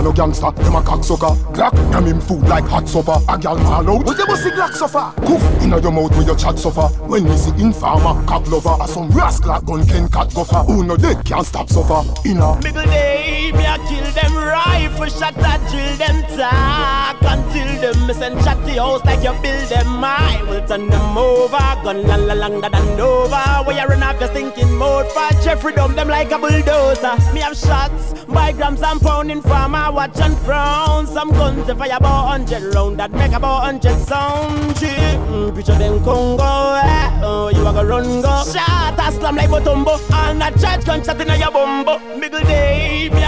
no gangster, them a cocksucker. Glock, them him food like hot supper. A gal fall out, well you must see Glock suffer. Goof, inna your mouth where your chat suffer. When me see informer, cock lover, a some rascal gun can cat guffer. Who no dead can't stop suffer. Inna middle day, me a kill them rifle shot a drill them talk until them miss and shot the house like you build them. I will turn them over, gun longer than over. Where you run off your thinking mode for Jeffrey dump them like a bulldozer. Me have shots by grams and pounding from my watch and frown. Some guns they fire about 100 round that make about 100 sound. Picture them Congo, oh you a go run go. Shot a slam like Botombo, and a church gunshot in your bumbo. Middle day, me a